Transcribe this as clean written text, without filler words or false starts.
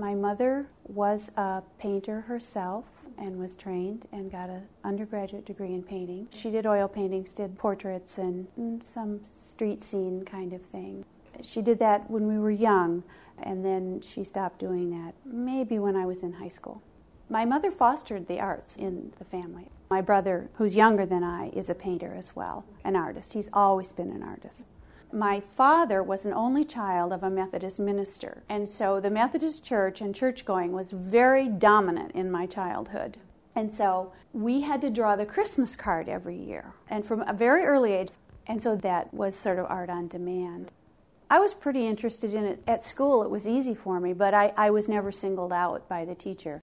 My mother was a painter herself and was trained and got an undergraduate degree in painting. She did oil paintings, did portraits, and some street scene kind of thing. She did that when we were young, and then she stopped doing that maybe when I was in high school. My mother fostered the arts in the family. My brother, who's younger than I, is a painter as well, an artist. He's always been an artist. My father was an only child of a Methodist minister, and so the Methodist church and church-going was very dominant in my childhood. And so we had to draw the Christmas card every year, and from a very early age, and so that was sort of art on demand. I was pretty interested in it. At school, it was easy for me, but I was never singled out by the teacher.